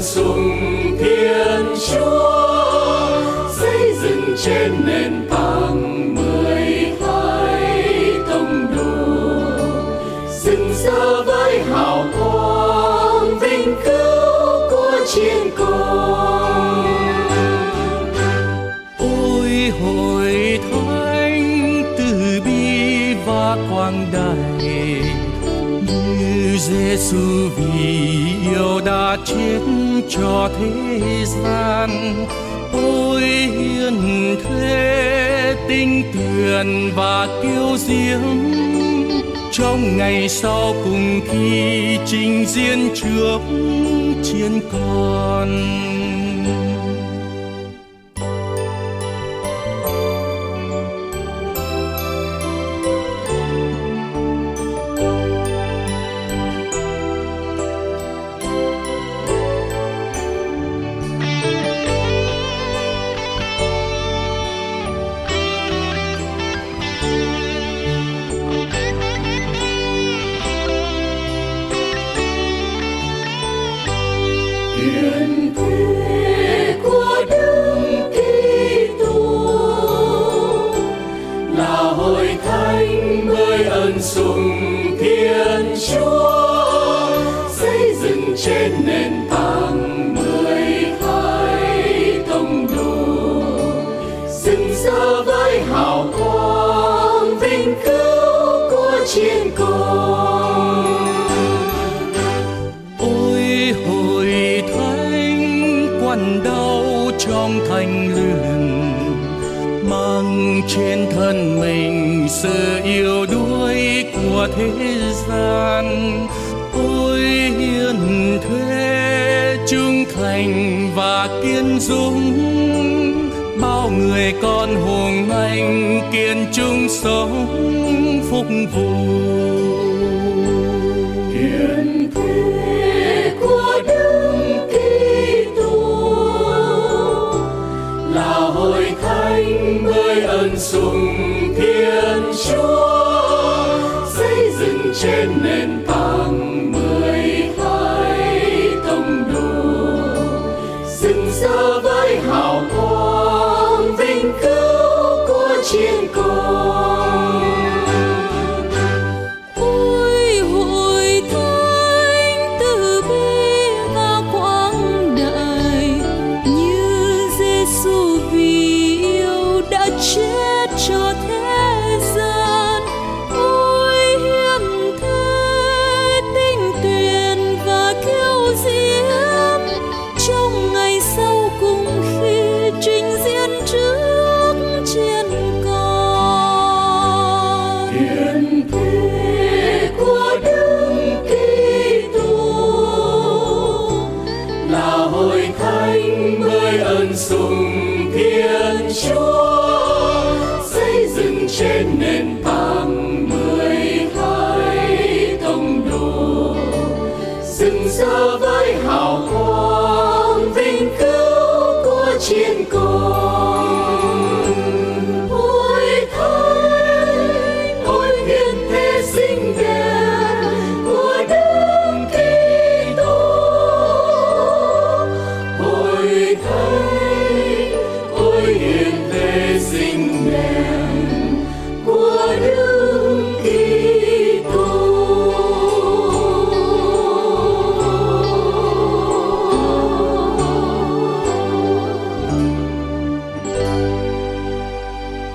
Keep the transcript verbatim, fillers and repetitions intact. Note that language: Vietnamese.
sùng Thiên Chúa, xây dựng trên nền tảng mười hai tông đồ, rực rỡ với hào quang vinh cứu của chiến công. Ôi hội thánh từ bi và quang đại, như Giêsu vì yêu đã chết cho thế gian. Ôi hiền thế tinh tuyền và kiêu diễm, trong ngày sau cùng khi trình diễn trước chiến con. Hiền thế của Đức Kitô là hội thánh với ân sùng Thiên Chúa, xây dựng trên nền tảng mười hai tông đồ, rực rỡ với hào quang vinh cứu của chiến công. Đau trong thanh lương, mang trên thân mình sự yếu đuối của thế gian. Ôi hiền thế trung thành và kiên dũng, bao người con hùng anh kiên trung sống phục vụ. Hiền thế của Đức là hội thánh với ân sùng Thiên Chúa, xây dựng trên nền tảng mười hai tông đồ, rực rỡ với hào quang vinh cứu của chiến công. Ôi hội thánh từ bi và quang đại, như Giêsu vì yêu đã chết cho thế gian. Ôi hiền thế tinh tuyền và kiêu diễm, trong ngày sau cùng khi trình diễn trước chiến con. Hiền thế của Đức Kitô là hội thánh với ân sùng Thiên Chúa, xây dựng trên nền tảng mười hai tông đồ, rực rỡ với hào quang